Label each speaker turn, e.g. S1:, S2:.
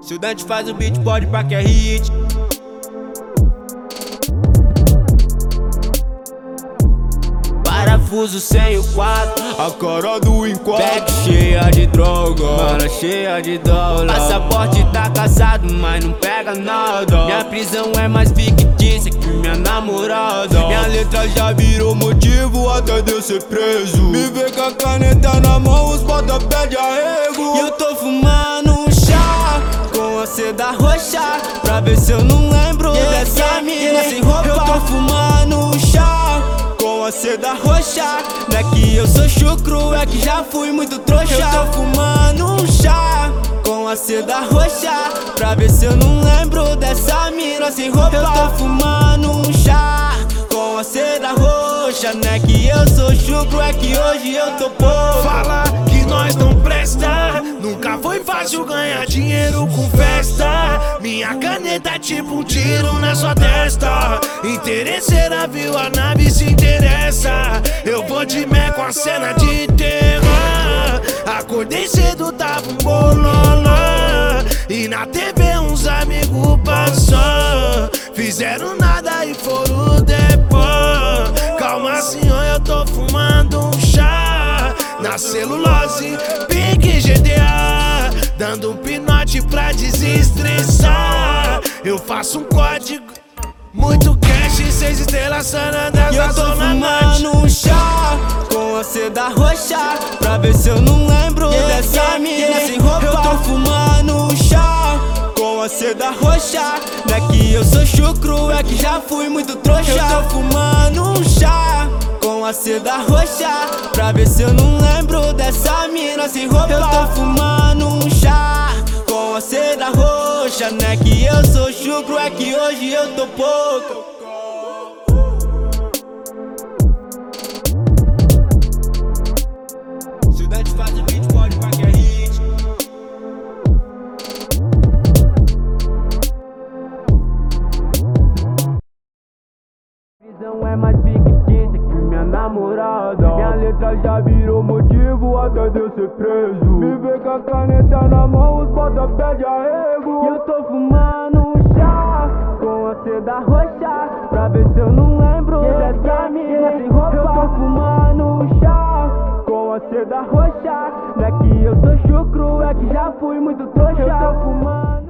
S1: Se o Dante faz o beat, pode pra que é hit. Parafuso sem o 4,
S2: a cara do enquadro.
S1: bag cheia de droga,
S2: mala cheia de dólar.
S1: passaporte tá caçado, mas não pega nada. Minha prisão é mais fictícia que minha namorada.
S2: Minha letra já virou motivo até de eu ser preso. Me vê com a caneta na mão, os bota pede arrego.
S1: E eu tô fumando um chá com a seda roxa, pra ver se eu não lembro dessa mina sem roupa. Eu tô fumando um chá com a seda roxa, não é que eu sou chucro, é que já fui muito trouxa. Eu tô fumando um chá com a seda roxa, pra ver se eu não lembro dessa mina sem roupa. Eu tô fumando um chá com a seda roxa, não é que eu sou chucro, é que hoje eu tô pouco.
S3: Fala que nós não presta, nunca foi fácil ganhar dinheiro com festa. Minha caneta é tipo um tiro na sua testa. Interesseira viu a nave se interessa. Eu vou de mé com a cena de terror. Acordei cedo, tava um bololô, e na TV uns amigos passou. Fizeram nada e foram depois. Calma senhor, eu tô fumando um chá na celulose, pique GTA, dando um pinote pra desestressar. Eu faço um código, muito cash, 6 estrelas Sanandra.
S1: E eu tô fumando um chá com a seda roxa, pra ver se eu não lembro dessa mina sem roupa. Eu tô fumando um chá com a seda roxa, não é que eu sou chucro, é que já fui muito trouxa. Eu tô fumando um chá com a seda roxa, pra ver se eu não lembro dessa mina sem roupa. Eu tô fumando um chá com a seda roxa, não é que eu sou chucro, é que hoje eu tô pouco. Se o Dante faz o beat, pode pra que é hit. Prisão é mais fictícia que minha namorada.
S2: Minha letra já virou motivo até de eu ser preso. Me vê com a caneta na mão, os bota pede arrego.
S1: E eu tô fumando um chá com a seda roxa, pra ver se eu não lembro dessa mina sem roupa. Eu tô fumando um chá com a seda roxa, não é que eu sou chucro, é que já fui muito trouxa. Eu tô fumando